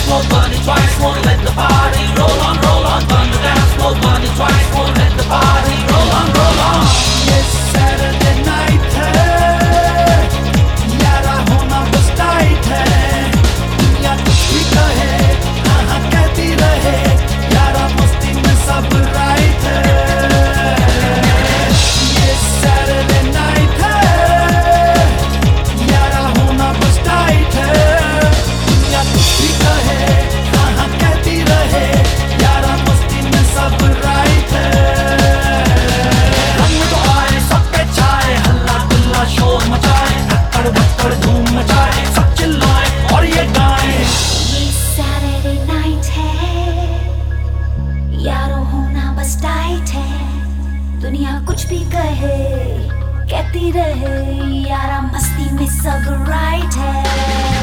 floor, burn it twice, won't let the party roll on, burn the dance floor, burn it twice, won't let the party roll on, roll on. Yes, Saturday night है, यारा होना बस tight है, दुनिया कुछ भी कहे, हाँ हाँ कहती रहे, यारा मस्ती में सब राइट है। Yes, Saturday night है, यारा होना बस टाइट है, दुनिया कुछ भी कहे, हाँ हाँ कहती रहे, यारा मस्ती में सब राइट है। रंग तो आए सबके छाए, हल्ला गुल्ला शोर मचाए, धक्कड़ धक्कड़ धूम मचाए, सब चिल्लाए और ये गाएं। ये Saturday night है, यारो होना बस टाइट है, दुनिया कुछ भी कहे कहती रहे, यारा मस्ती में सब राइट है।